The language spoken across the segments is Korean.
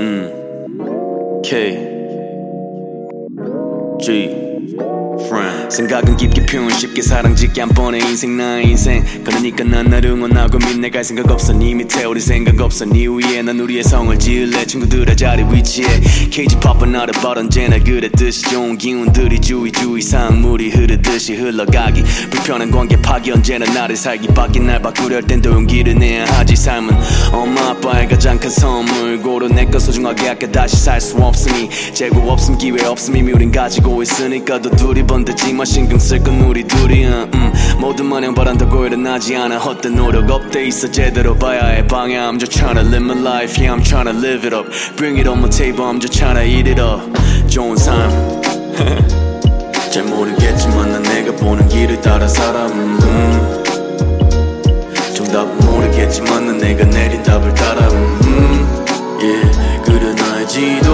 K G Friend. 생각은 깊게 표현 쉽게 사랑 짓게 한 번에 인생 나의 인생. 그러니까 난 날 응원하고 믿내갈 생각 없어. 네 밑에 우리 생각 없어. 네 위에 난 우리의 성을 지을래. 친구들의 자리 위치에 케이지 팝은 나를 언제나 그랬듯이 좋은 기운들이 주위주위 상물이 흐르듯이 흘러가기. 불편한 관계 파기 언제나 나를 살기 밖에 날 바꾸려 할 땐 더 용기를 내야 하지. 삶은 엄마 아빠의 가장 큰 선물. 고로 내 것 소중하게 아껴 다시 살 수 없으니 재고 없음 기회 없음 이미 우린 가지고 있으니까 더 둘이 번듯지만 신경 쓸 건 우리 둘이야. 모두 마냥 바란다고 일어나지 않아. 헛된 노력 없대 있어 제대로 봐야 해 방향. I'm just tryna live my life, yeah I'm tryna live it up. Bring it on my table, I'm just tryna eat it up. 좋은 삶 잘 모르겠지만 난 내가 보는 길을 따라 살아. 정답은 모르겠지만 난 내가 내린 답을 따라. Yeah 그래 나의 지도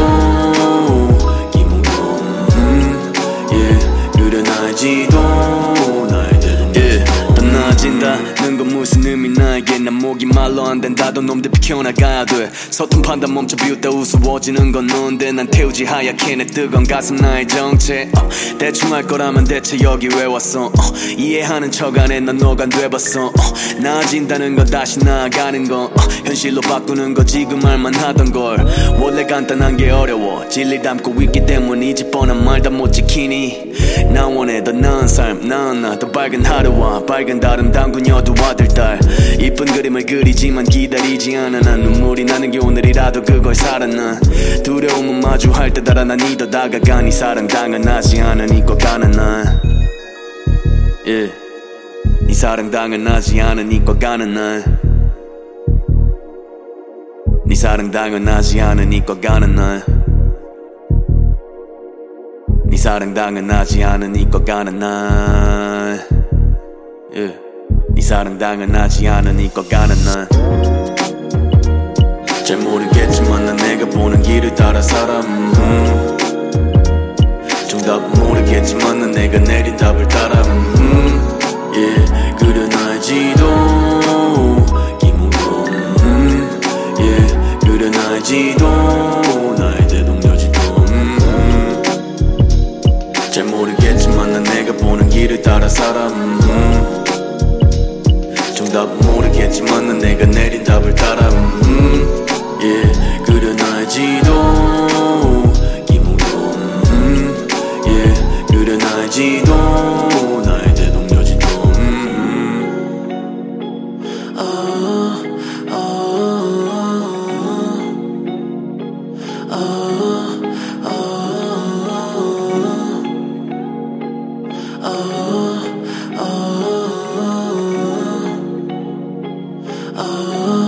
기몽도 yeah 그래 나의 지도 나의 대동. yeah 더 나아진다는 건 무슨 의미 나에게. 난 목이 말로 안 된다도 놈들 비켜나가야 돼. 서툰 판단 멈춰 비웃다 우스워지는 건 넌데 난 태우지 하얗게 내 뜨거운 가슴 나의 정체. 대충 할 거라면 대체 여기 왜 왔어. 이해하는 척 안해 난 너가 안 돼봤어. 나아진다는 건 다시 나아가는 거. 현실로 바꾸는 거 지금 말만 하던 걸. 원래 간단한 게 어려워. 진리 담고 있기 때문이지 뻔한 말 다 못 지키니. 나 원해 더 나은 삶 나은 나 더 밝은 하루와 밝은 다름 담근 여두 아들 딸. 이쁜 그림을 그리지만 기다리지 않아. 난 눈물이 나는 게 오늘이라도 그걸 살아나. 두려움은 마주할 때 달아 난 이더 다가가니 사랑당연하지 않으니까 가난한 yeah. 이 사랑당연하지 않으니까 가난한. 네 사랑당연하지 않으니까 가난한. 네 사랑당연하지 않으니까 가난한 yeah. 네 사랑당연하지 않으니까 가난한. 잘 모르겠지만 난 내가 보는 길을 따라 살아. 정답은 모르겠지만 난 내가 내린 답을 따라. yeah 그래 나의 지도 기몽도 yeah 그래 나의 지도 나의 대동여지도. 잘 모르겠지만 난 내가 보는 길을 따라 살아. 정답은 모르겠지만 난 내가 내린 답을 따라. yeah 그래 나의 지도 기몽도 yeah 그래 나의 지도 나의 대동여지도. Oh